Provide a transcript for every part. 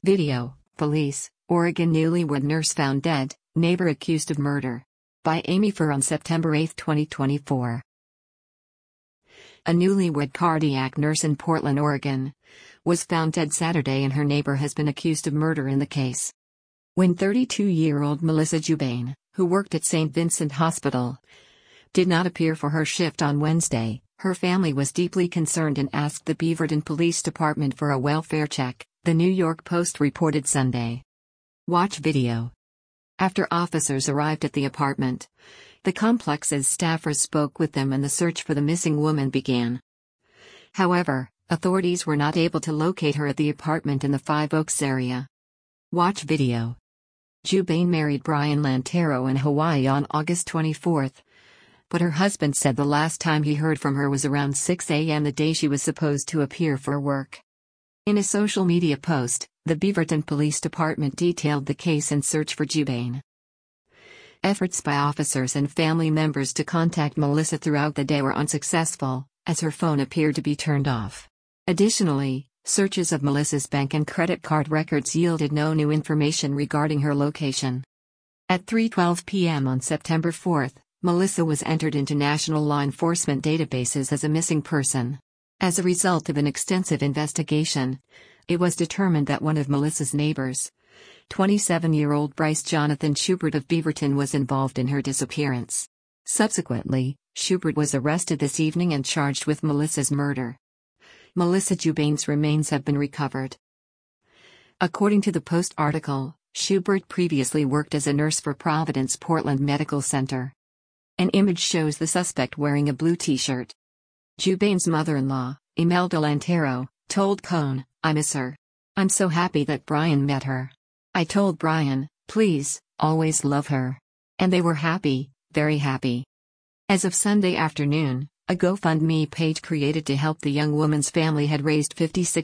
Video, Police, Oregon newlywed nurse found dead, neighbor accused of murder. By Amy Furr on September 8, 2024. A newlywed cardiac nurse in Portland, Oregon, was found dead Saturday and her neighbor has been accused of murder in the case. When 32-year-old Melissa Jubain, who worked at St. Vincent Hospital, did not appear for her shift on Wednesday, her family was deeply concerned and asked the Beaverton Police Department for a welfare check, the New York Post reported Sunday. Watch video. After officers arrived at the apartment, the complex's staffers spoke with them and the search for the missing woman began. However, authorities were not able to locate her at the apartment in the Five Oaks area. Watch video. Jubain married Brian Lantero in Hawaii on August 24, but her husband said the last time he heard from her was around 6 a.m. the day she was supposed to appear for work. In a social media post, the Beaverton Police Department detailed the case and search for Jubain. Efforts by officers and family members to contact Melissa throughout the day were unsuccessful, as her phone appeared to be turned off. Additionally, searches of Melissa's bank and credit card records yielded no new information regarding her location. At 3:12 p.m. on September 4, Melissa was entered into national law enforcement databases as a missing person. As a result of an extensive investigation, it was determined that one of Melissa's neighbors, 27-year-old Bryce Jonathan Schubert of Beaverton, was involved in her disappearance. Subsequently, Schubert was arrested this evening and charged with Melissa's murder. Melissa Jubain's remains have been recovered. According to the Post article, Schubert previously worked as a nurse for Providence Portland Medical Center. An image shows the suspect wearing a blue t-shirt. Jubain's mother-in-law, Imelda Lantero, told Cone, "I miss her. I'm so happy that Brian met her. I told Brian, please, always love her. And they were happy, very happy." As of Sunday afternoon, a GoFundMe page created to help the young woman's family had raised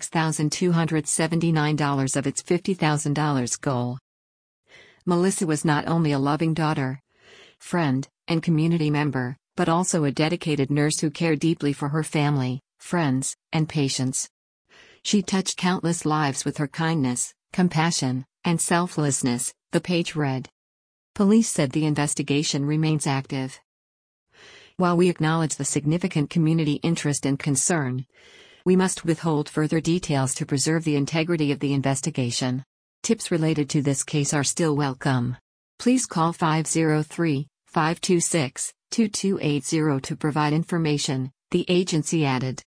$56,279 of its $50,000 goal. Melissa was not only a loving daughter, friend, and community member, but also a dedicated nurse who cared deeply for her family, friends, and patients. She touched countless lives with her kindness, compassion, and selflessness, the page read. Police said the investigation remains active. While we acknowledge the significant community interest and concern, we must withhold further details to preserve the integrity of the investigation. Tips related to this case are still welcome. Please call 503-526-2280 to provide information, the agency added.